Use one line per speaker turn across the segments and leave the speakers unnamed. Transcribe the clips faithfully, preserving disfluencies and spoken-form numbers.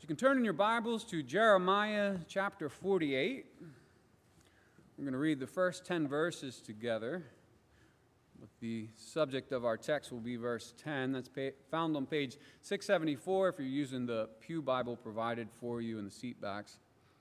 You can turn in your Bibles to Jeremiah chapter forty-eight. We're going to read the first ten verses together. But the subject of our text will be verse ten. That's found on page six seventy-four if you're using the Pew Bible provided for you in the seat backs.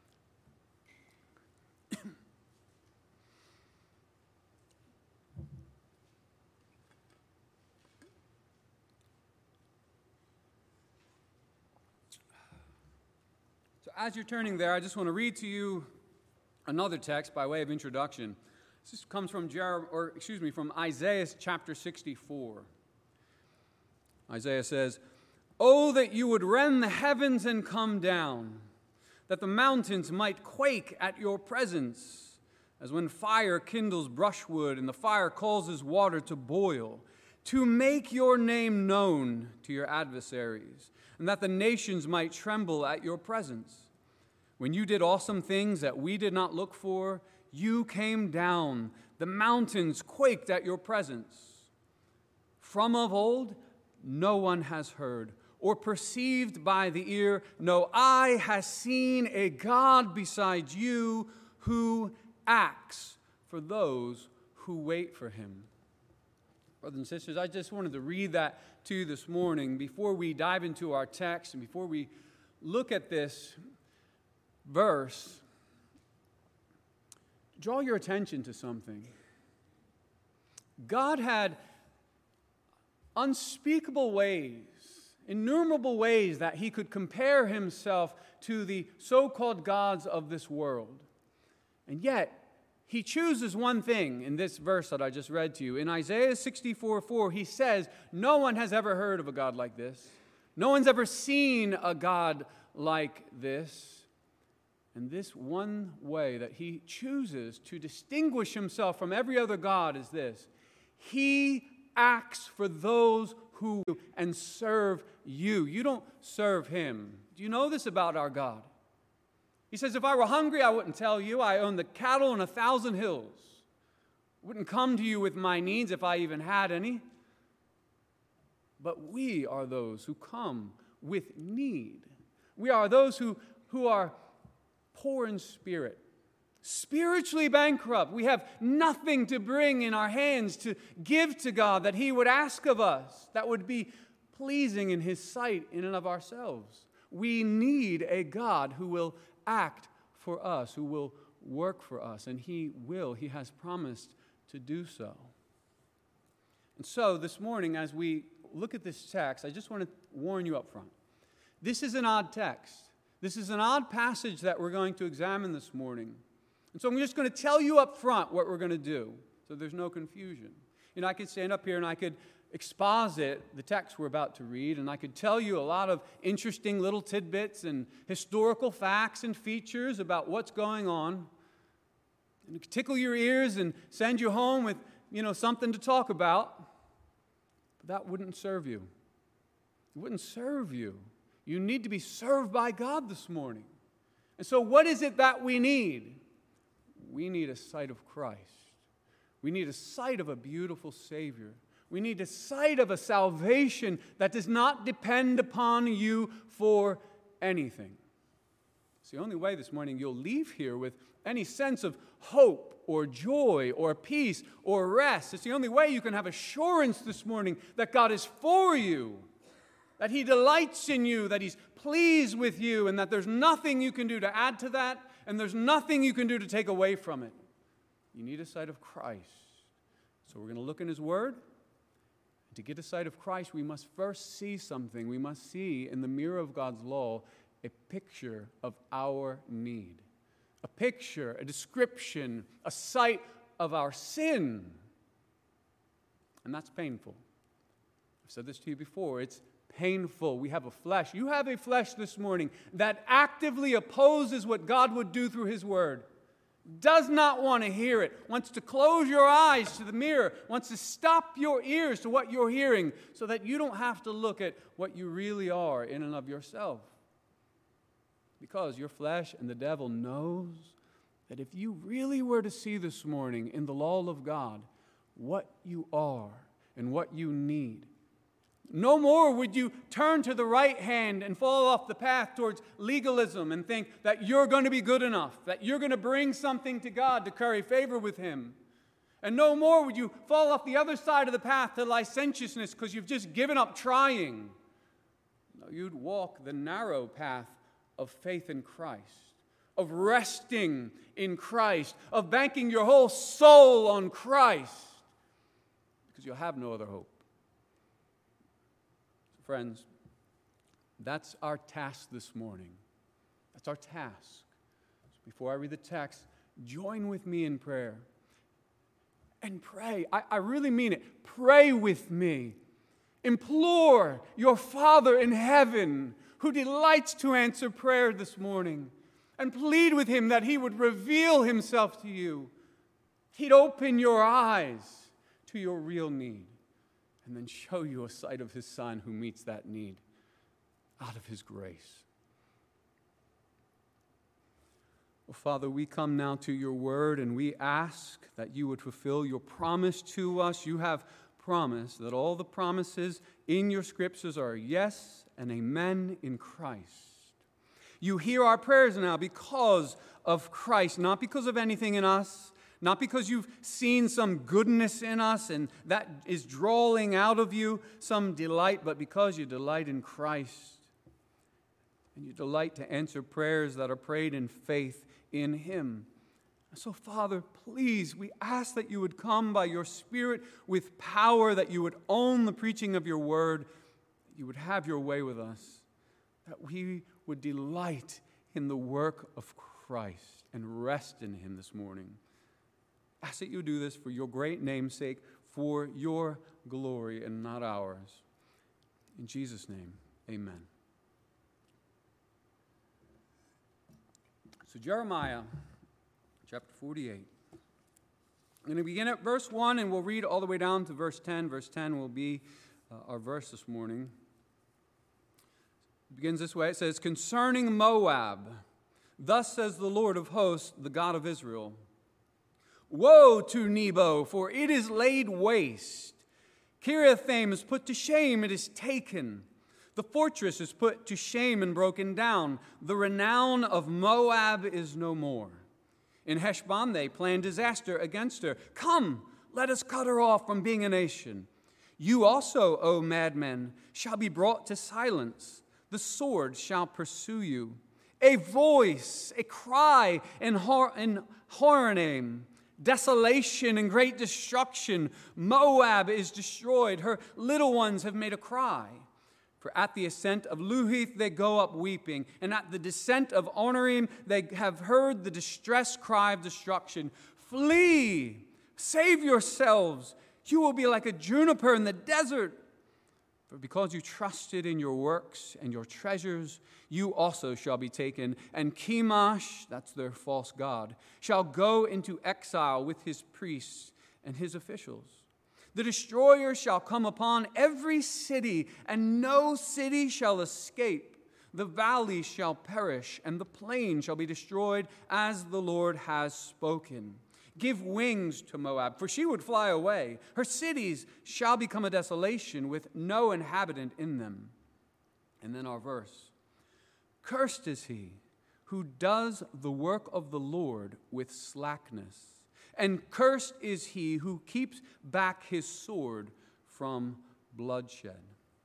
As you're turning there, I just want to read to you another text by way of introduction. This comes from Jer- or excuse me, from Isaiah chapter sixty-four. Isaiah says, "Oh, that you would rend the heavens and come down, that the mountains might quake at your presence, as when fire kindles brushwood and the fire causes water to boil, to make your name known to your adversaries, and that the nations might tremble at your presence. When you did awesome things that we did not look for, you came down. The mountains quaked at your presence. From of old, no one has heard, or perceived by the ear, no eye has seen a God besides you who acts for those who wait for him." Brothers and sisters, I just wanted to read that to you this morning before we dive into our text and before we look at this verse. Draw your attention to something. God had unspeakable ways, innumerable ways that he could compare himself to the so-called gods of this world. And yet, he chooses one thing in this verse that I just read to you. In Isaiah sixty-four four, he says, no one has ever heard of a God like this. No one's ever seen a God like this. And this one way that he chooses to distinguish himself from every other God is this: he acts for those who and serve you. You don't serve him. Do you know this about our God? He says, if I were hungry, I wouldn't tell you. I own the cattle on a thousand hills. I wouldn't come to you with my needs if I even had any. But we are those who come with need. We are those who, who are poor in spirit, spiritually bankrupt. We have nothing to bring in our hands to give to God that he would ask of us that would be pleasing in his sight in and of ourselves. We need a God who will act for us, who will work for us, and he will. He has promised to do so. And so this morning, as we look at this text, I just want to warn you up front. This is an odd text. This is an odd passage that we're going to examine this morning. And so I'm just going to tell you up front what we're going to do, so there's no confusion. You know, I could stand up here and I could exposit the text we're about to read, and I could tell you a lot of interesting little tidbits and historical facts and features about what's going on. And it could tickle your ears and send you home with, you know, something to talk about. But that wouldn't serve you. It wouldn't serve you. You need to be served by God this morning. And so what is it that we need? We need a sight of Christ. We need a sight of a beautiful Savior. We need a sight of a salvation that does not depend upon you for anything. It's the only way this morning you'll leave here with any sense of hope or joy or peace or rest. It's the only way you can have assurance this morning that God is for you, that he delights in you, that he's pleased with you, and that there's nothing you can do to add to that, and there's nothing you can do to take away from it. You need a sight of Christ. So we're going to look in his word. To get a sight of Christ, we must first see something. We must see in the mirror of God's law a picture of our need. A picture, a description, a sight of our sin. And that's painful. I've said this to you before. It's painful. We have a flesh. You have a flesh this morning that actively opposes what God would do through his word. Does not want to hear it, wants to close your eyes to the mirror, wants to stop your ears to what you're hearing so that you don't have to look at what you really are in and of yourself. Because your flesh and the devil knows that if you really were to see this morning in the law of God what you are and what you need, No more would you turn to the right hand and fall off the path towards legalism and think that you're going to be good enough, that you're going to bring something to God to curry favor with Him. And no more would you fall off the other side of the path to licentiousness because you've just given up trying. No, you'd walk the narrow path of faith in Christ, of resting in Christ, of banking your whole soul on Christ, because you'll have no other hope. Friends, that's our task this morning. That's our task. So before I read the text, join with me in prayer. And pray. I, I really mean it. Pray with me. Implore your Father in heaven, who delights to answer prayer this morning, and plead with Him that He would reveal Himself to you. He'd open your eyes to your real need, and then show you a sight of His Son who meets that need out of His grace. Well, Father, we come now to your word, and we ask that you would fulfill your promise to us. You have promised that all the promises in your scriptures are yes and amen in Christ. You hear our prayers now because of Christ, not because of anything in us, not because you've seen some goodness in us and that is drawing out of you some delight, but because you delight in Christ. And you delight to answer prayers that are prayed in faith in Him. So, Father, please, we ask that you would come by your Spirit with power, that you would own the preaching of your word, that you would have your way with us, that we would delight in the work of Christ and rest in Him this morning. Ask that you do this for your great name's sake, for your glory and not ours. In Jesus' name, amen. So Jeremiah chapter forty-eight. I'm going to begin at verse one, and we'll read all the way down to verse ten. Verse ten will be uh, our verse this morning. It begins this way. It says, "Concerning Moab, thus says the Lord of hosts, the God of Israel, Woe to Nebo, for it is laid waste. Kiriathaim is put to shame, it is taken. The fortress is put to shame and broken down. The renown of Moab is no more. In Heshbon they plan disaster against her. Come, let us cut her off from being a nation. You also, O madmen, shall be brought to silence. The sword shall pursue you. A voice, a cry in, Hor- in Horonaim. Desolation and great destruction. Moab is destroyed. Her little ones have made a cry. For at the ascent of Luhith they go up weeping, and at the descent of Ornaim they have heard the distress cry of destruction. Flee! Save yourselves! You will be like a juniper in the desert. For because you trusted in your works and your treasures, you also shall be taken. And Chemosh, that's their false god, shall go into exile with his priests and his officials. The destroyer shall come upon every city, and no city shall escape. The valley shall perish, and the plain shall be destroyed, as the Lord has spoken. Give wings to Moab, for she would fly away. Her cities shall become a desolation with no inhabitant in them." And then our verse. "Cursed is he who does the work of the Lord with slackness. And cursed is he who keeps back his sword from bloodshed."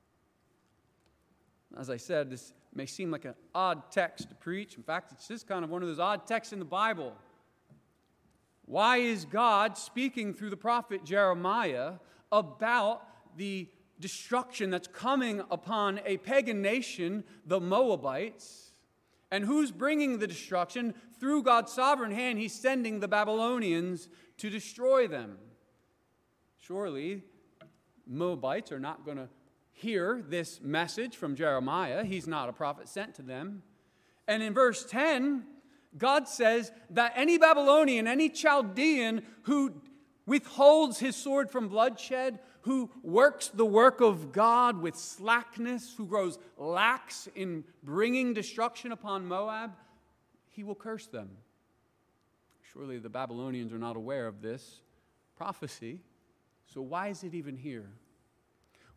As I said, this may seem like an odd text to preach. In fact, it's just kind of one of those odd texts in the Bible. Why is God speaking through the prophet Jeremiah about the destruction that's coming upon a pagan nation, the Moabites? And who's bringing the destruction? Through God's sovereign hand, He's sending the Babylonians to destroy them. Surely, Moabites are not going to hear this message from Jeremiah. He's not a prophet sent to them. And in verse ten, God says that any Babylonian, any Chaldean who withholds his sword from bloodshed, who works the work of God with slackness, who grows lax in bringing destruction upon Moab, He will curse them. Surely the Babylonians are not aware of this prophecy, so why is it even here?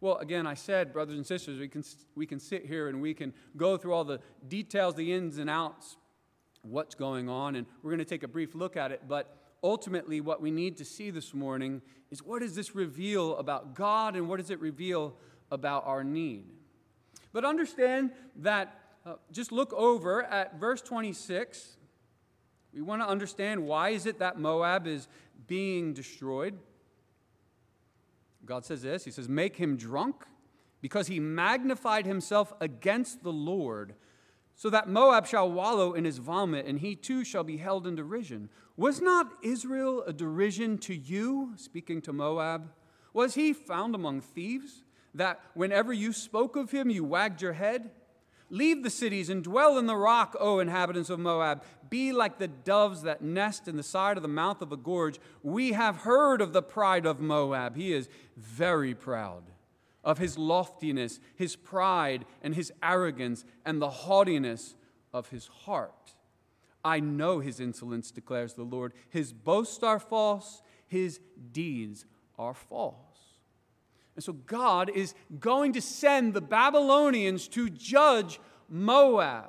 Well, again, I said, brothers and sisters, we can, we can sit here and we can go through all the details, the ins and outs, what's going on, and we're going to take a brief look at it. But ultimately, what we need to see this morning is, what does this reveal about God, and what does it reveal about our need? But understand that, uh, just look over at verse twenty-six. We want to understand, why is it that Moab is being destroyed? God says this, he says, make him drunk, because he magnified himself against the Lord, so that Moab shall wallow in his vomit, and he too shall be held in derision. Was not Israel a derision to you? Speaking to Moab. Was he found among thieves, that whenever you spoke of him, you wagged your head? Leave the cities and dwell in the rock, O inhabitants of Moab. Be like the doves that nest in the side of the mouth of a gorge. We have heard of the pride of Moab. He is very proud, of his loftiness, his pride, and his arrogance, and the haughtiness of his heart. I know his insolence, declares the Lord. His boasts are false, his deeds are false. And so God is going to send the Babylonians to judge Moab.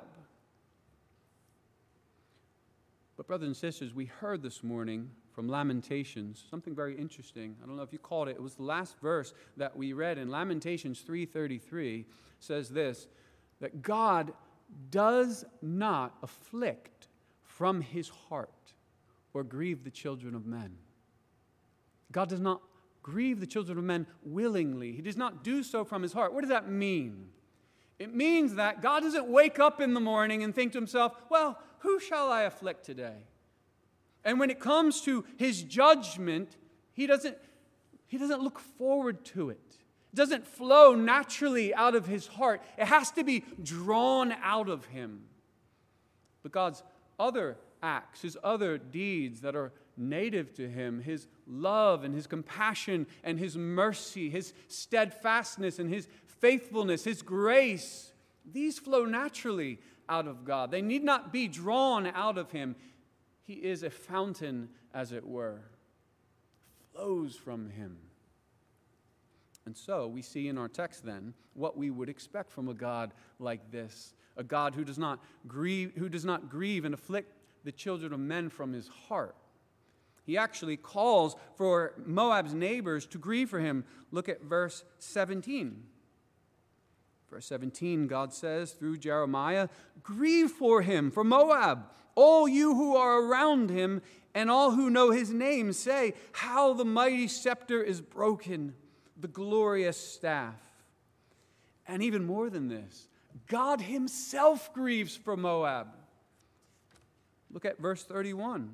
But brothers and sisters, we heard this morning from Lamentations something very interesting. I don't know if you caught it. It was the last verse that we read in Lamentations three thirty-three. Says this, that God does not afflict from his heart or grieve the children of men. God does not grieve the children of men willingly. He does not do so from his heart. What does that mean? It means that God doesn't wake up in the morning and think to himself, well, who shall I afflict today? And when it comes to his judgment, he doesn't, he doesn't look forward to it. It doesn't flow naturally out of his heart. It has to be drawn out of him. But God's other acts, his other deeds that are native to him, his love and his compassion and his mercy, his steadfastness and his faithfulness, his grace, these flow naturally out of God. They need not be drawn out of him. He is a fountain, as it were, flows from him. And so we see in our text then what we would expect from a God like this, a God who does not grieve, who does not grieve and afflict the children of men from his heart. He actually calls for Moab's neighbors to grieve for him. Look at verse seventeen. Verse seventeen, God says through Jeremiah, grieve for him, for Moab, all you who are around him, and all who know his name, say, how the mighty scepter is broken, the glorious staff. And even more than this, God himself grieves for Moab. Look at verse thirty-one.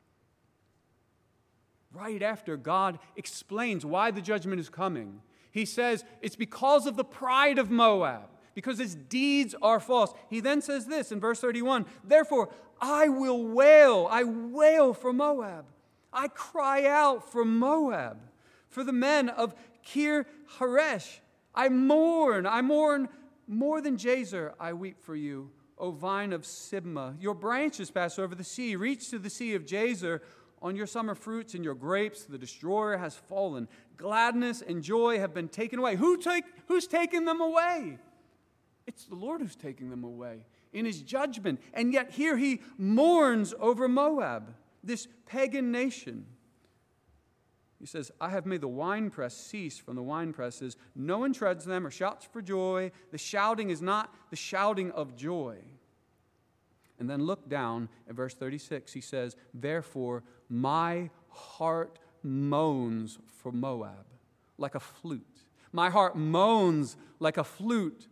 Right after God explains why the judgment is coming, he says it's because of the pride of Moab, because his deeds are false. He then says this in verse thirty-one, therefore I will wail, I wail for Moab. I cry out for Moab, for the men of Kir Haresh. I mourn, I mourn more than Jazer, I weep for you, O vine of Sibmah. Your branches pass over the sea, reach to the sea of Jazer. On your summer fruits and your grapes, the destroyer has fallen. Gladness and joy have been taken away. Who take, who's taken them away? It's the Lord who's taking them away in his judgment. And yet here he mourns over Moab, this pagan nation. He says, I have made the winepress cease from the winepresses. No one treads them or shouts for joy. The shouting is not the shouting of joy. And then look down at verse thirty-six. He says, therefore, my heart moans for Moab like a flute. My heart moans like a flute.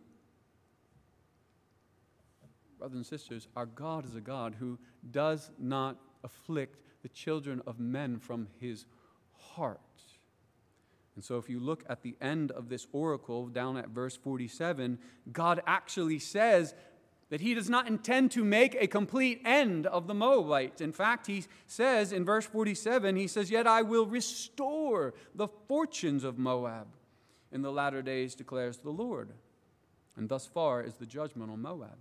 Brothers and sisters, our God is a God who does not afflict the children of men from his heart. And so if you look at the end of this oracle, down at verse forty-seven, God actually says that he does not intend to make a complete end of the Moabites. In fact, he says in verse forty-seven, he says, yet I will restore the fortunes of Moab in the latter days, declares the Lord. And thus far is the judgment on Moab.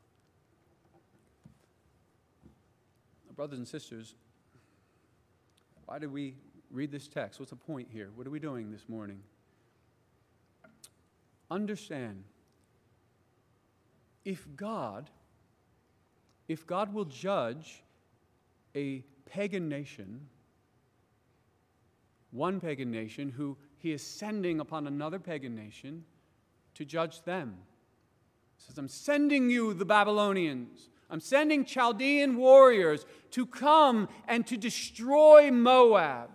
Brothers and sisters, why did we read this text? What's the point here? What are we doing this morning? understand, if God, if God will judge a pagan nation, one pagan nation who he is sending upon another pagan nation to judge them. He says, I'm sending you, the Babylonians. I'm sending Chaldean warriors to come and to destroy Moab.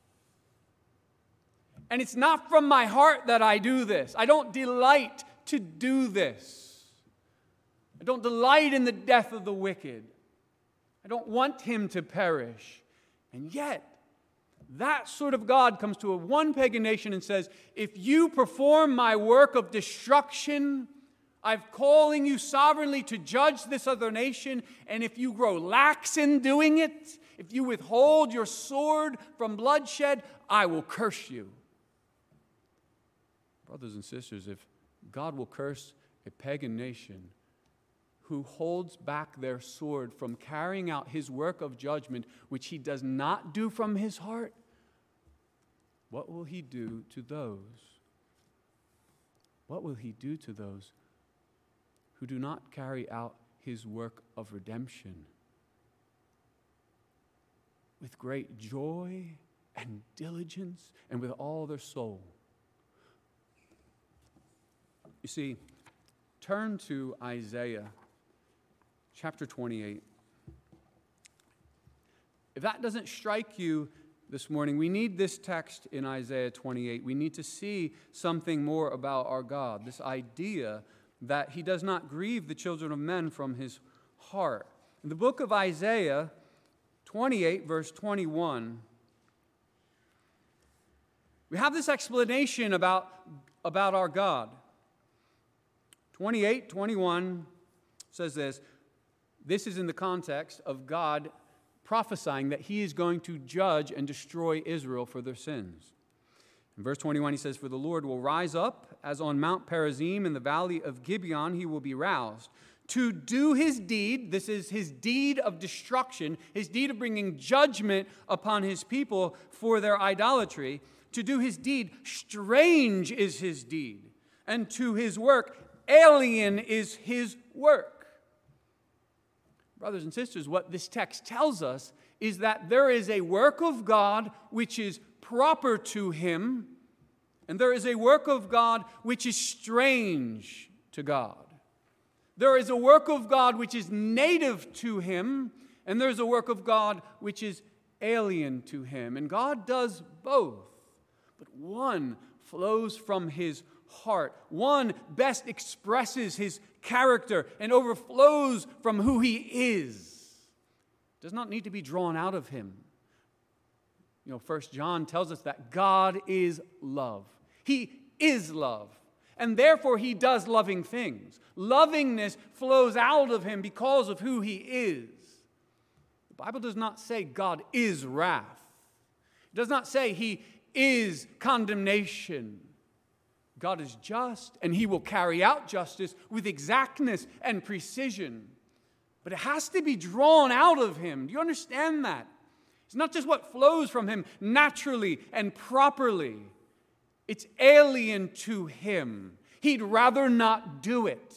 And it's not from my heart that I do this. I don't delight to do this. I don't delight in the death of the wicked. I don't want him to perish. And yet, that sort of God comes to a one pagan nation and says, if you perform my work of destruction, I'm calling you sovereignly to judge this other nation, and if you grow lax in doing it, if you withhold your sword from bloodshed, I will curse you. Brothers and sisters, if God will curse a pagan nation who holds back their sword from carrying out his work of judgment, which he does not do from his heart, what will he do to those? What will he do to those who do not carry out his work of redemption with great joy and diligence and with all their soul? You see, turn to Isaiah chapter twenty-eight. If that doesn't strike you this morning, we need this text in Isaiah twenty-eight. We need to see something more about our God, this idea that he does not grieve the children of men from his heart. In the book of Isaiah twenty-eight, verse twenty-one, we have this explanation about, about our God. twenty-eight, twenty-one says this. This is in the context of God prophesying that he is going to judge and destroy Israel for their sins. In verse twenty-one, he says, for the Lord will rise up as on Mount Perazim in the valley of Gibeon, he will be roused to do his deed. This is his deed of destruction, his deed of bringing judgment upon his people for their idolatry. To do his deed, strange is his deed, and to his work, alien is his work. Brothers and sisters, what this text tells us is that there is a work of God which is proper to him, and there is a work of God which is strange to God. There is a work of God which is native to him, and there's a work of God which is alien to him. And God does both, but one flows from his heart. One best expresses his character and overflows from who he is. Does not need to be drawn out of him. You know, First John tells us that God is love. He is love. And therefore he does loving things. Lovingness flows out of him because of who he is. The Bible does not say God is wrath. It does not say he is condemnation. God is just, and he will carry out justice with exactness and precision. But it has to be drawn out of him. Do you understand that? It's not just what flows from him naturally and properly. It's alien to him. He'd rather not do it.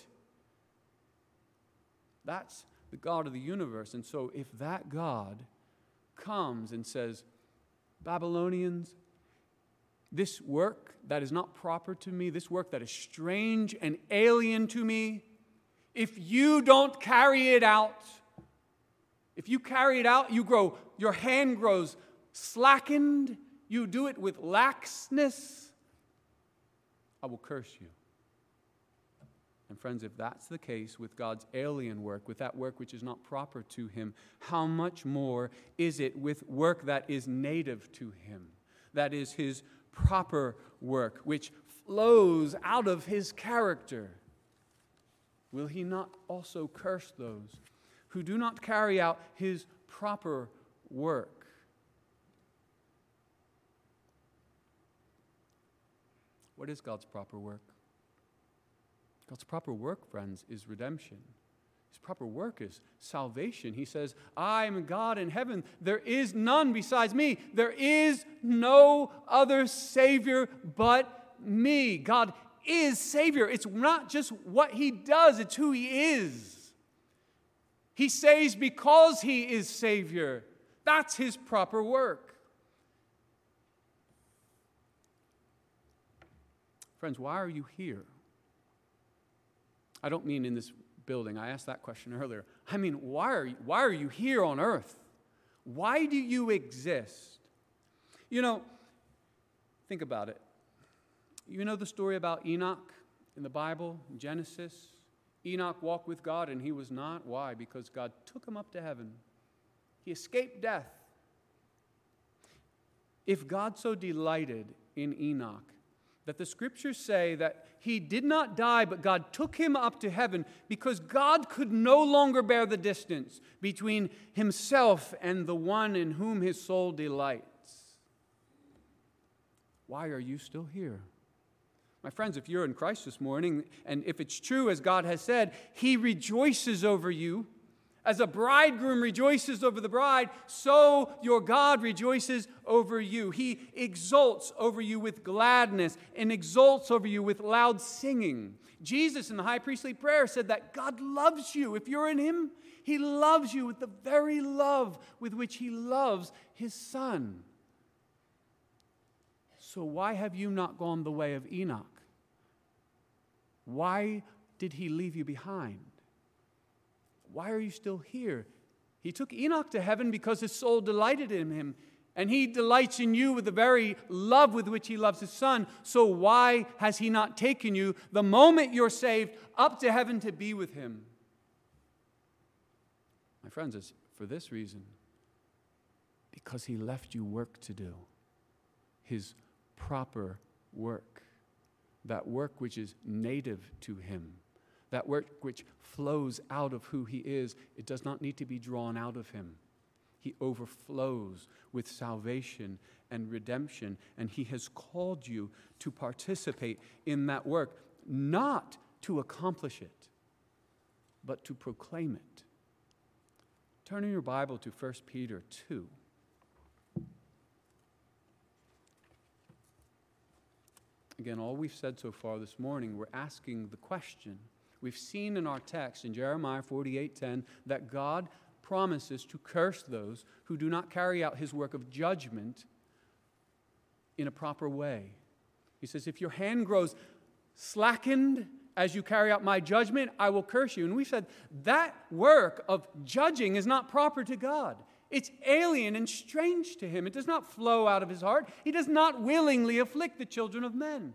That's the God of the universe. And so if that God comes and says, Babylonians, this work that is not proper to me, this work that is strange and alien to me, if you don't carry it out, if you carry it out, you grow, your hand grows slackened, you do it with laxness, I will curse you. And friends, if that's the case with God's alien work, with that work which is not proper to him, how much more is it with work that is native to him, that is his proper work, which flows out of his character? Will he not also curse those who do not carry out his proper work? What is God's proper work? God's proper work, friends, is redemption. His proper work is salvation. He says, I am God in heaven. There is none besides me. There is no other Savior but me. God is Savior. It's not just what he does, it's who he is. He saves because he is Savior. That's his proper work. Friends, why are you here? I don't mean in this building. I asked that question earlier. I mean, why are you, why are you here on earth? Why do you exist? You know, think about it. You know the story about Enoch in the Bible, in Genesis? Enoch walked with God and he was not. Why? Because God took him up to heaven. He escaped death. If God so delighted in Enoch that the scriptures say that he did not die, but God took him up to heaven because God could no longer bear the distance between himself and the one in whom his soul delights. Why are you still here? My friends, if you're in Christ this morning, and if it's true as God has said, he rejoices over you. As a bridegroom rejoices over the bride, so your God rejoices over you. He exults over you with gladness and exults over you with loud singing. Jesus in the high priestly prayer said that God loves you. If you're in him, he loves you with the very love with which he loves his Son. So why have you not gone the way of Enoch? Why did he leave you behind? Why are you still here? He took Enoch to heaven because his soul delighted in him, and he delights in you with the very love with which he loves his Son. So why has he not taken you the moment you're saved up to heaven to be with him? My friends, it's for this reason. Because he left you work to do. His proper work. That work which is native to him. That work which flows out of who he is. It does not need to be drawn out of him. He overflows with salvation and redemption, and he has called you to participate in that work, not to accomplish it, but to proclaim it. Turn in your Bible to First Peter two. Again, all we've said so far this morning, we're asking the question. We've seen in our text in Jeremiah forty-eight ten that God promises to curse those who do not carry out his work of judgment in a proper way. He says, if your hand grows slackened as you carry out my judgment, I will curse you. And we said that work of judging is not proper to God. It's alien and strange to him. It does not flow out of his heart. He does not willingly afflict the children of men.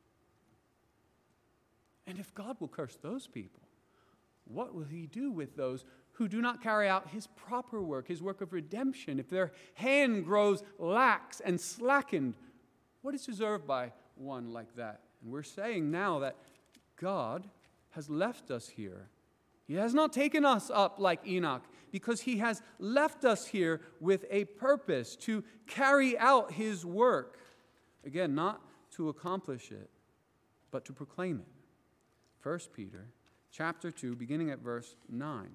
And if God will curse those people, what will he do with those who do not carry out his proper work, his work of redemption? If their hand grows lax and slackened, what is deserved by one like that? And we're saying now that God has left us here. He has not taken us up like Enoch, because he has left us here with a purpose to carry out his work. Again, not to accomplish it, but to proclaim it. First Peter chapter two, beginning at verse nine.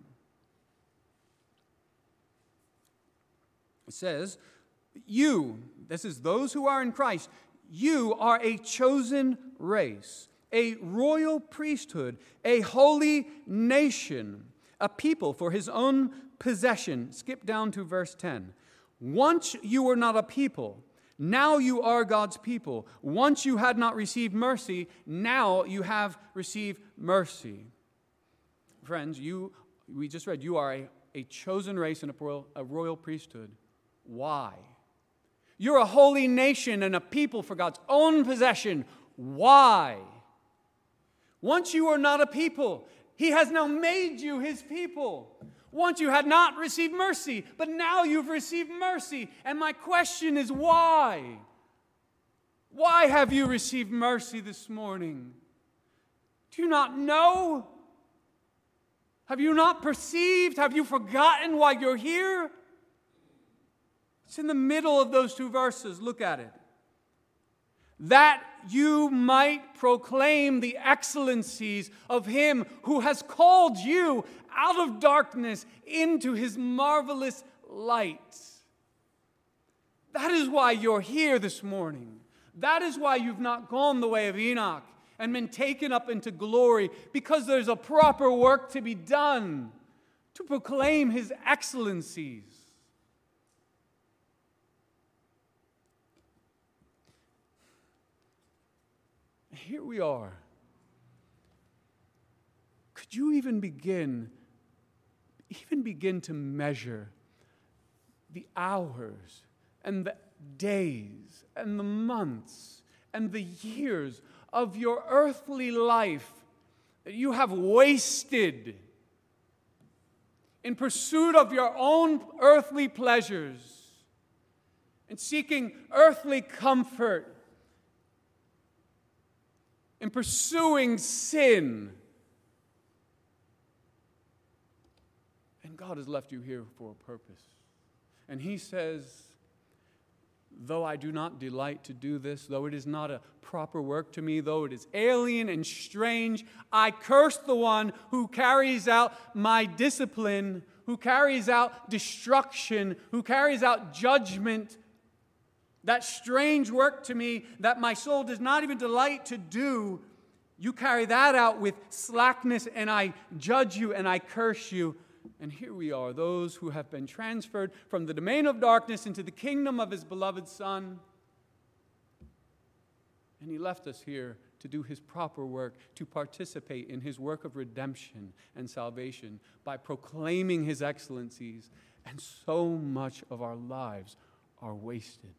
It says, you, this is those who are in Christ, you are a chosen race, a royal priesthood, a holy nation, a people for his own possession. Skip down to verse ten. Once you were not a people, now you are God's people. Once you had not received mercy, now you have received mercy. Friends, you we just read, you are a, a chosen race and a royal, a royal priesthood. Why? You're a holy nation and a people for God's own possession. Why? Once you were not a people, he has now made you his people. Once you had not received mercy, but now you've received mercy. And my question is, why? Why have you received mercy this morning? Do you not know? Have you not perceived? Have you forgotten why you're here? It's in the middle of those two verses. Look at it. That you might proclaim the excellencies of him who has called you out of darkness into his marvelous light. That is why you're here this morning. That is why you've not gone the way of Enoch. and been taken up into glory because there's a proper work to be done to proclaim His excellencies. Here we are. Could you even begin, even begin to measure the hours and the days and the months and the years of your earthly life that you have wasted in pursuit of your own earthly pleasures and seeking earthly comfort, in pursuing sin? And God has left you here for a purpose. And He says, though I do not delight to do this, though it is not a proper work to me, though it is alien and strange, I curse the one who carries out my discipline, who carries out destruction, who carries out judgment. That strange work to me that my soul does not even delight to do, you carry that out with slackness, and I judge you and I curse you. And here we are, those who have been transferred from the domain of darkness into the kingdom of His beloved Son. And He left us here to do His proper work, to participate in His work of redemption and salvation by proclaiming His excellencies. And so much of our lives are wasted.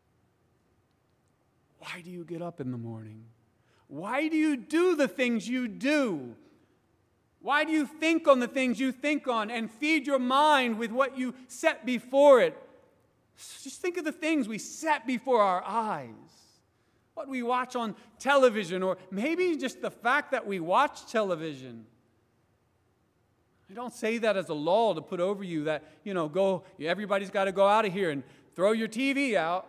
Why do you get up in the morning? Why do you do the things you do? Why do you think on the things you think on and feed your mind with what you set before it? Just think of the things we set before our eyes. What we watch on television, or maybe just the fact that we watch television. I don't say that as a law to put over you that, you know, go, everybody's got to go out of here and throw your T V out.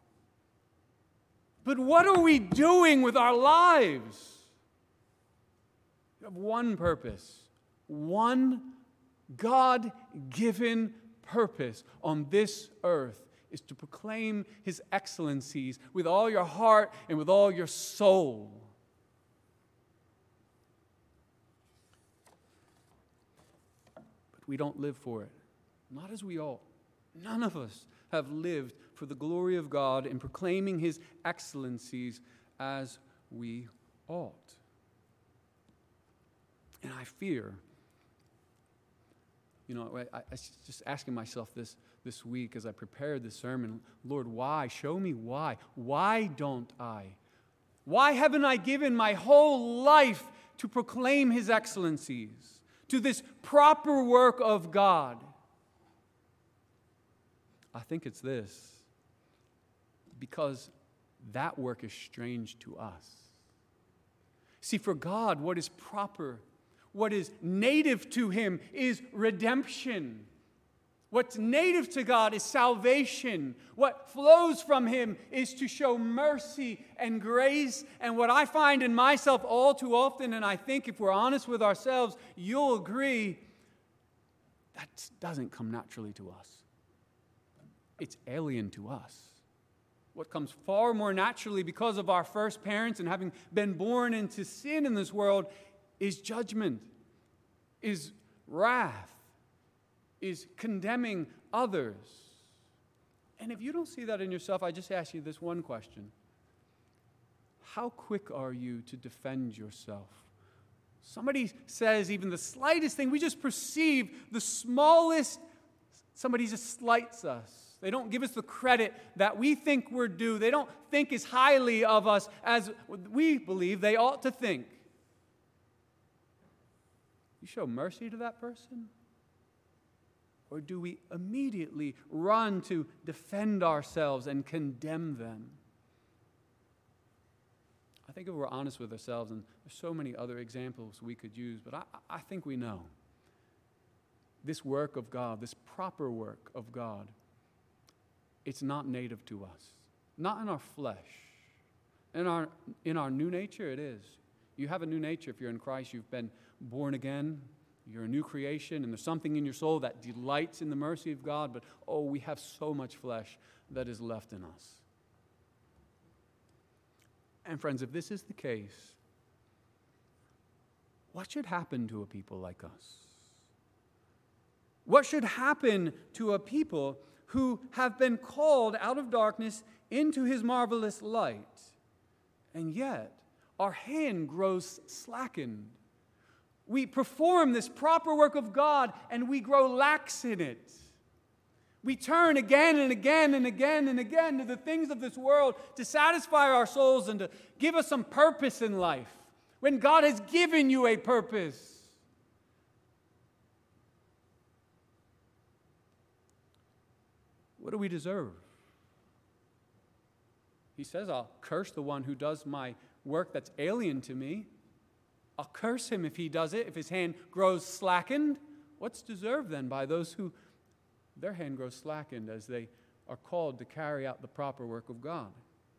But what are we doing with our lives? You have one purpose, one God-given purpose on this earth, is to proclaim His excellencies with all your heart and with all your soul. But we don't live for it, not as we ought. None of us have lived for the glory of God in proclaiming His excellencies as we ought. And I fear, you know, I, I was just asking myself this this week as I prepared this sermon, Lord, why? Show me why. Why don't I? Why haven't I given my whole life to proclaim His excellencies, to this proper work of God? I think it's this. Because that work is strange to us. See, for God, what is proper, what is native to Him is redemption. What's native to God is salvation. What flows from Him is to show mercy and grace. And what I find in myself all too often, and I think if we're honest with ourselves, you'll agree, that doesn't come naturally to us. It's alien to us. What comes far more naturally because of our first parents and having been born into sin in this world is judgment, is wrath, is condemning others. And if you don't see that in yourself, I just ask you this one question. How quick are you to defend yourself? Somebody says even the slightest thing, we just perceive the smallest, somebody just slights us. They don't give us the credit that we think we're due. They don't think as highly of us as we believe they ought to think. You show mercy to that person? Or do we immediately run to defend ourselves and condemn them? I think if we're honest with ourselves, and there's so many other examples we could use, but I, I think we know this work of God, this proper work of God, it's not native to us, not in our flesh. In our, in our new nature, it is. You have a new nature if you're in Christ. You've been born again. You're a new creation, and there's something in your soul that delights in the mercy of God, but oh, we have so much flesh that is left in us. And friends, if this is the case, what should happen to a people like us? What should happen to a people who have been called out of darkness into his marvelous light, and yet our hand grows slackened? We perform this proper work of God, and we grow lax in it. We turn again and again and again and again to the things of this world to satisfy our souls and to give us some purpose in life, when God has given you a purpose. What do we deserve? He says, I'll curse the one who does my work that's alien to me. I'll curse him if he does it, if his hand grows slackened. What's deserved then by those who their hand grows slackened as they are called to carry out the proper work of God?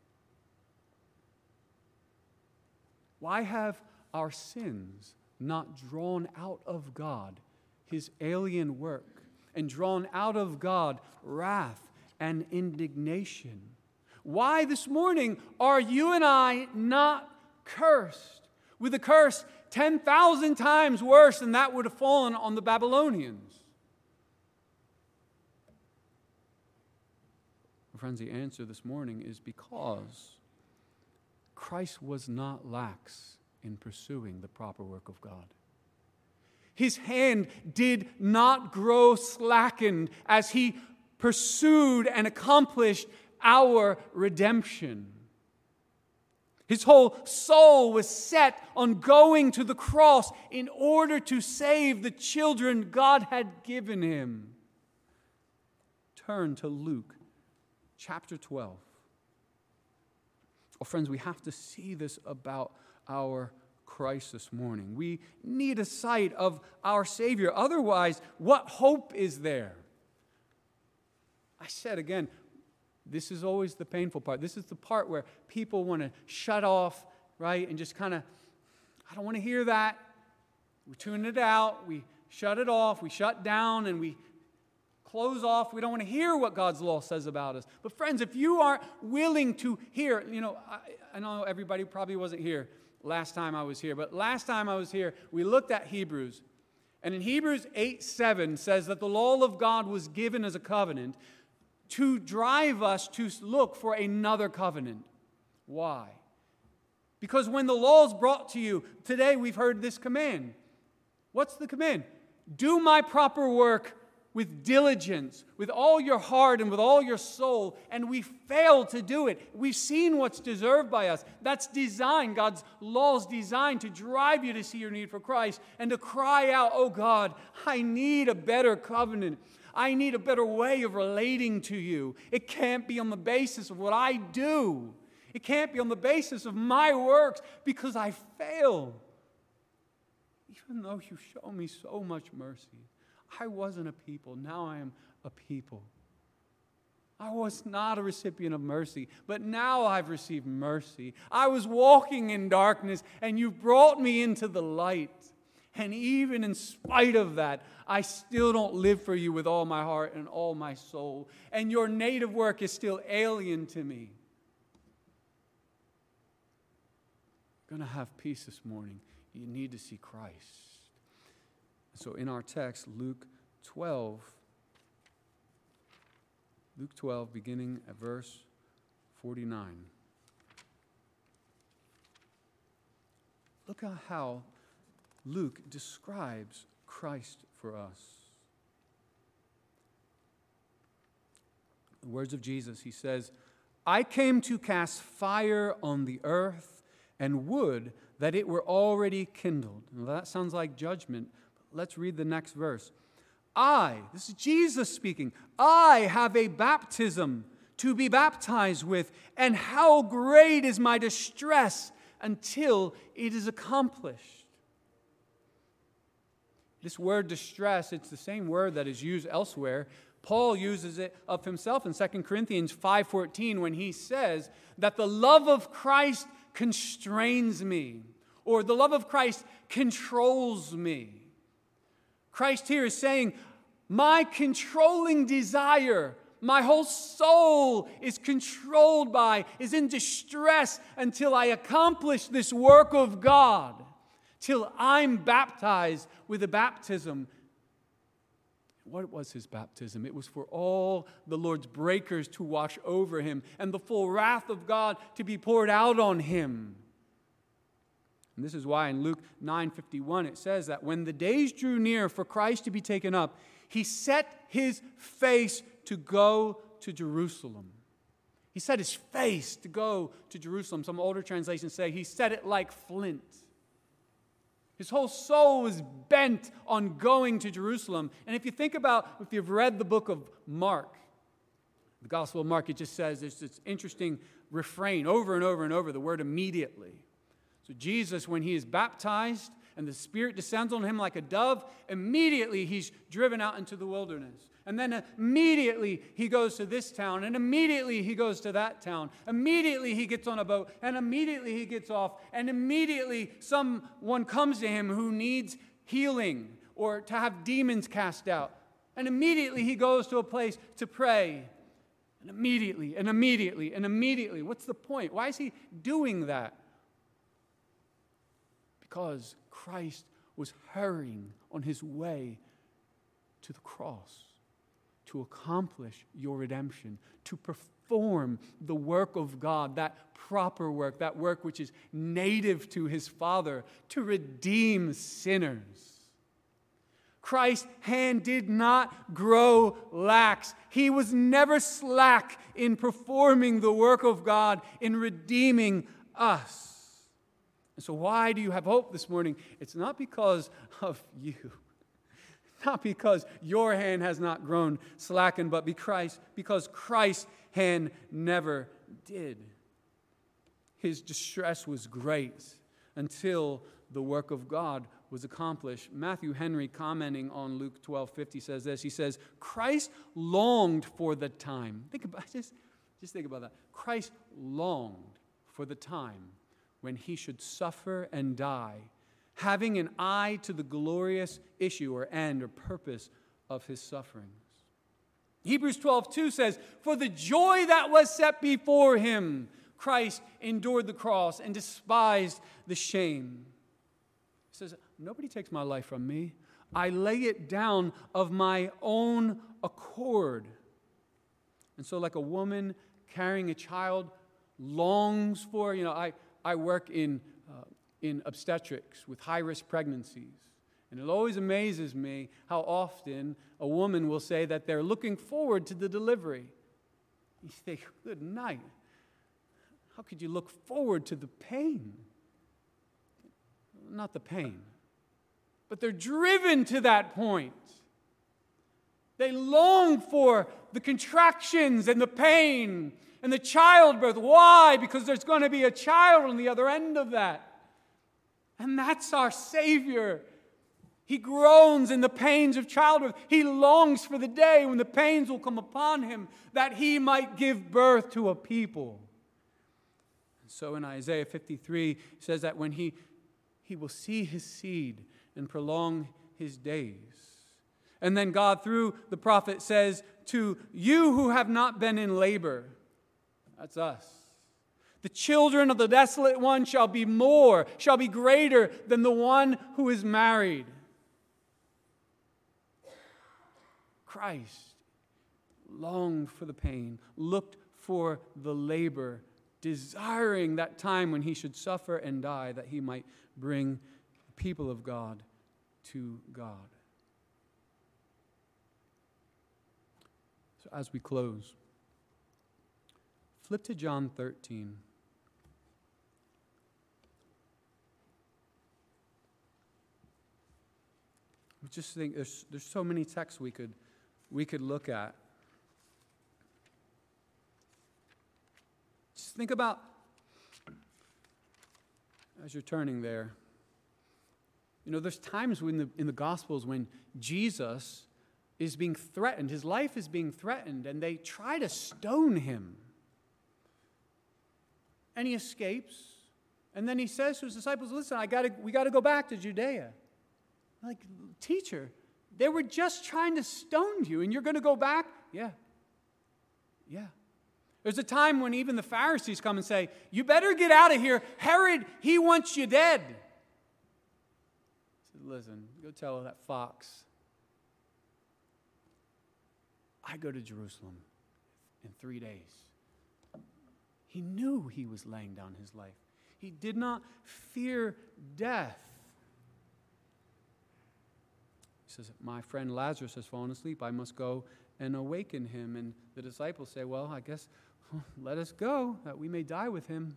Why have our sins not drawn out of God his alien work, and drawn out of God wrath and indignation? Why this morning are you and I not cursed with a curse ten thousand times worse than that would have fallen on the Babylonians? Friends, the answer this morning is because Christ was not lax in pursuing the proper work of God. His hand did not grow slackened as he pursued and accomplished our redemption. His whole soul was set on going to the cross in order to save the children God had given him. Turn to Luke chapter twelve. Oh, friends, we have to see this about our Christ this morning. We need a sight of our Savior. Otherwise, what hope is there? I said again, this is always the painful part. This is the part where people want to shut off, right? And just kind of, I don't want to hear that. We tune it out. We shut it off. We shut down and we close off. We don't want to hear what God's law says about us. But friends, if you aren't willing to hear, you know, I, I know everybody probably wasn't here last time I was here, but last time I was here, we looked at Hebrews. And in Hebrews eight seven says that the law of God was given as a covenant to drive us to look for another covenant. Why? Because when the law is brought to you, today we've heard this command. What's the command? Do my proper work with diligence, with all your heart and with all your soul, and we fail to do it. We've seen what's deserved by us. That's designed, God's law is designed to drive you to see your need for Christ and to cry out, oh God, I need a better covenant. I need a better way of relating to you. It can't be on the basis of what I do. It can't be on the basis of my works because I fail. Even though you show me so much mercy. I wasn't a people. Now I am a people. I was not a recipient of mercy, but now I've received mercy. I was walking in darkness, and you brought me into the light. And even in spite of that, I still don't live for you with all my heart and all my soul. And your native work is still alien to me. You're going to have peace this morning. You need to see Christ. So in our text, Luke twelve, Luke twelve, beginning at verse forty-nine. Look at how Luke describes Christ for us. The words of Jesus, he says, I came to cast fire on the earth and would that it were already kindled. Now that sounds like judgment. Let's read the next verse. I, this is Jesus speaking, I have a baptism to be baptized with, and how great is my distress until it is accomplished. This word distress, it's the same word that is used elsewhere. Paul uses it of himself in Second Corinthians five fourteen when he says that the love of Christ constrains me, or the love of Christ controls me. Christ here is saying, my controlling desire, my whole soul is controlled by, is in distress until I accomplish this work of God. till I'm baptized with a baptism. What was his baptism? It was for all the Lord's breakers to wash over him and the full wrath of God to be poured out on him. And this is why in Luke nine fifty-one it says that when the days drew near for Christ to be taken up, he set his face to go to Jerusalem. He set his face to go to Jerusalem. Some older translations say he set it like flint. His whole soul was bent on going to Jerusalem. And if you think about, if you've read the book of Mark, the Gospel of Mark, it just says there's this interesting refrain over and over and over, the word immediately. So Jesus, when he is baptized and the Spirit descends on him like a dove, immediately he's driven out into the wilderness. And then immediately he goes to this town, and immediately he goes to that town. Immediately he gets on a boat, and immediately he gets off, and immediately someone comes to him who needs healing or to have demons cast out. And immediately he goes to a place to pray. And immediately, and immediately, and immediately. What's the point? Why is he doing that? Because Christ was hurrying on his way to the cross to accomplish your redemption, to perform the work of God, that proper work, that work which is native to his Father, to redeem sinners. Christ's hand did not grow lax. He was never slack in performing the work of God, in redeeming us. And so why do you have hope this morning? It's not because of you. Not because your hand has not grown slackened, but because Christ's hand never did. His distress was great until the work of God was accomplished. Matthew Henry, commenting on Luke twelve fifty, says this. He says, Christ longed for the time. Think about just, just think about that. Christ longed for the time when he should suffer and die, having an eye to the glorious issue or end or purpose of his sufferings. Hebrews twelve two says, for the joy that was set before him, Christ endured the cross and despised the shame. He says, nobody takes my life from me. I lay it down of my own accord. And so like a woman carrying a child longs for, you know, I, I work in uh, in obstetrics with high-risk pregnancies. And it always amazes me how often a woman will say that they're looking forward to the delivery. You think, good night. How could you look forward to the pain? Not the pain, but they're driven to that point. They long for the contractions and the pain and the childbirth. Why? Because there's going to be a child on the other end of that. And that's our Savior. He groans in the pains of childbirth. He longs for the day when the pains will come upon him that he might give birth to a people. And so in Isaiah fifty-three, it says that when he, he will see his seed and prolong his days. And then God, through the prophet, says, to you who have not been in labor, that's us, the children of the desolate one shall be more, shall be greater than the one who is married. Christ longed for the pain, looked for the labor, desiring that time when he should suffer and die, that he might bring the people of God to God. So as we close, flip to John thirteen. I just think there's there's so many texts we could we could look at. Just think about, as you're turning there, you know, there's times when the, in the Gospels when Jesus is being threatened, his life is being threatened, and they try to stone him. And he escapes, and then he says to his disciples, listen, I gotta, we got to go back to Judea. Like, teacher, they were just trying to stone you, and you're going to go back? Yeah. Yeah. There's a time when even the Pharisees come and say, you better get out of here. Herod, he wants you dead. listen, go tell that fox, I go to Jerusalem in three days. He knew he was laying down his life. He did not fear death. He says, my friend Lazarus has fallen asleep. I must go and awaken him. And the disciples say, well, I guess let us go that we may die with him.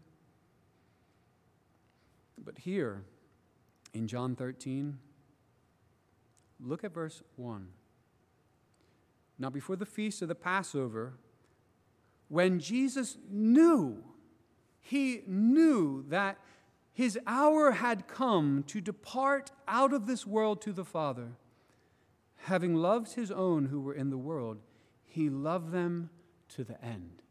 But here in John thirteen, look at verse one. Now before the feast of the Passover, when Jesus knew, he knew that his hour had come to depart out of this world to the Father, having loved his own who were in the world, he loved them to the end.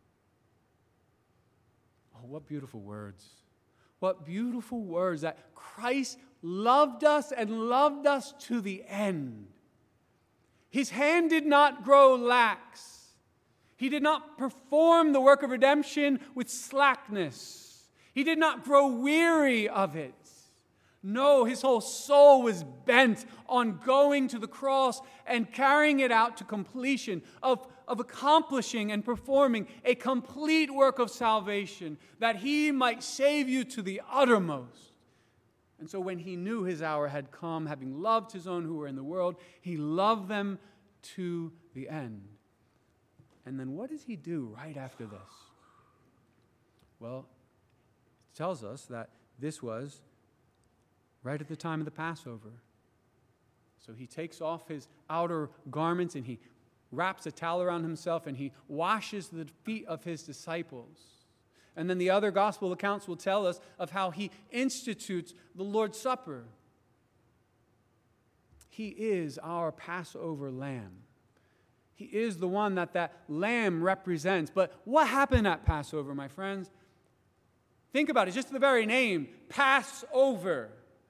Oh, what beautiful words. What beautiful words that Christ loved us and loved us to the end. His hand did not grow lax. He did not perform the work of redemption with slackness. He did not grow weary of it. No, his whole soul was bent on going to the cross and carrying it out to completion, of, of accomplishing and performing a complete work of salvation, that he might save you to the uttermost. And so when he knew his hour had come, having loved his own who were in the world, he loved them to the end. And then what does he do right after this? Well, it tells us that this was right at the time of the Passover. So he takes off his outer garments and he wraps a towel around himself and he washes the feet of his disciples. And then the other gospel accounts will tell us of how he institutes the Lord's Supper. He is our Passover lamb. He is the one that that lamb represents. But what happened at Passover, my friends? Think about it, just the very name, Passover.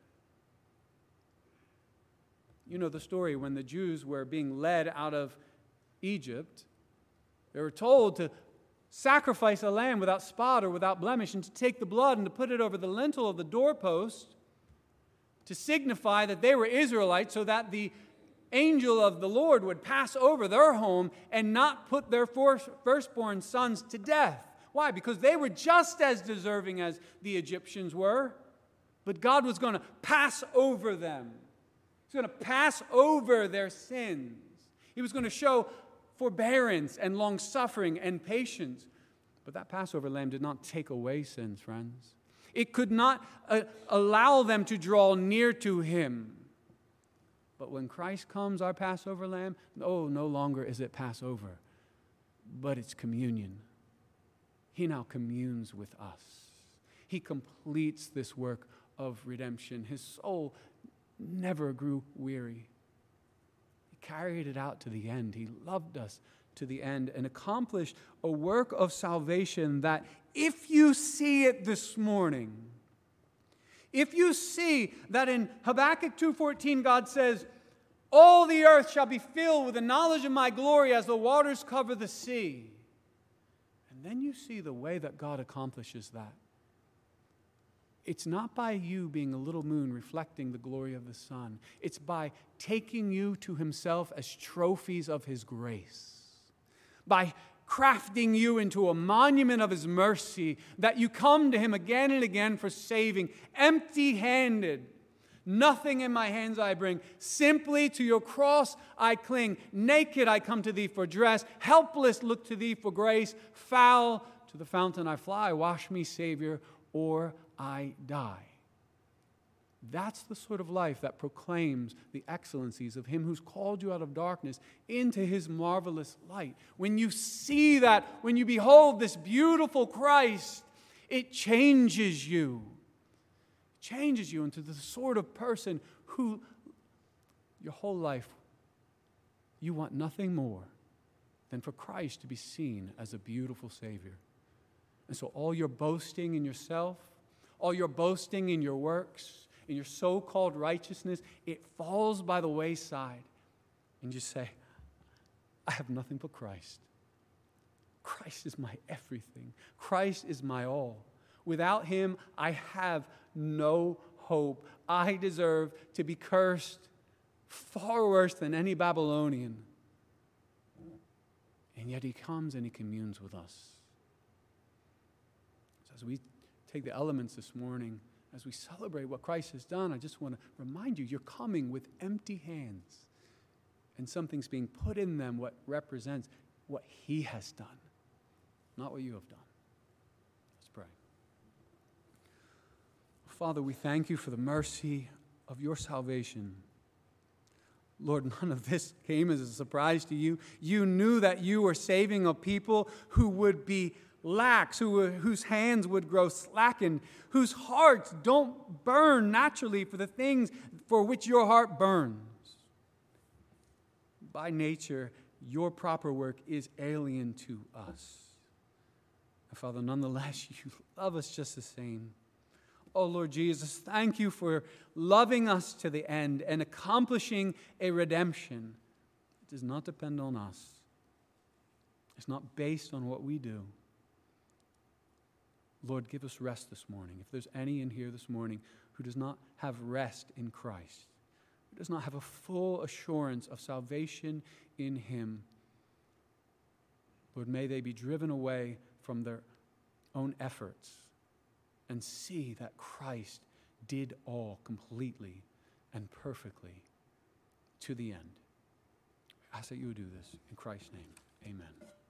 You know the story when the Jews were being led out of Egypt. They were told to sacrifice a lamb without spot or without blemish and to take the blood and to put it over the lintel of the doorpost to signify that they were Israelites, so that the angel of the Lord would pass over their home and not put their firstborn sons to death. Why? Because they were just as deserving as the Egyptians were, but God was going to pass over them. He was going to pass over their sins. He was going to show forbearance and long-suffering and patience. But that Passover lamb did not take away sins, friends. It could not uh, allow them to draw near to him. But when Christ comes, our Passover lamb, oh, no longer is it Passover, but it's communion. He now communes with us. He completes this work of redemption. His soul never grew weary. He carried it out to the end. He loved us to the end and accomplished a work of salvation that, if you see it this morning, if you see that in Habakkuk two fourteen God says, all the earth shall be filled with the knowledge of my glory as the waters cover the sea. And then you see the way that God accomplishes that. It's not by you being a little moon reflecting the glory of the sun. It's by taking you to himself as trophies of his grace. By crafting you into a monument of his mercy, that you come to him again and again for saving, empty-handed. Nothing in my hands I bring. Simply to your cross I cling. Naked I come to thee for dress. Helpless look to thee for grace. Foul to the fountain I fly. Wash me, Savior, or I die. That's the sort of life that proclaims the excellencies of him who's called you out of darkness into his marvelous light. When you see that, when you behold this beautiful Christ, it changes you. It changes you into the sort of person who your whole life you want nothing more than for Christ to be seen as a beautiful Savior. And so all your boasting in yourself, all your boasting in your works, in your so-called righteousness, it falls by the wayside. And you say, I have nothing but Christ. Christ is my everything. Christ is my all. Without him, I have no hope. I deserve to be cursed far worse than any Babylonian. And yet he comes and he communes with us. So as we take the elements this morning, as we celebrate what Christ has done, I just want to remind you, you're coming with empty hands. And something's being put in them what represents what he has done, not what you have done. Let's pray. Father, we thank you for the mercy of your salvation. Lord, none of this came as a surprise to you. You knew that you were saving a people who would be lax, who, whose hands would grow slackened, whose hearts don't burn naturally for the things for which your heart burns. By nature, your proper work is alien to us. And Father, nonetheless, you love us just the same. Oh, Lord Jesus, thank you for loving us to the end and accomplishing a redemption. It does not depend on us. It's not based on what we do. Lord, give us rest this morning. If there's any in here this morning who does not have rest in Christ, who does not have a full assurance of salvation in him, Lord, may they be driven away from their own efforts and see that Christ did all completely and perfectly to the end. I ask that you would do this in Christ's name. Amen.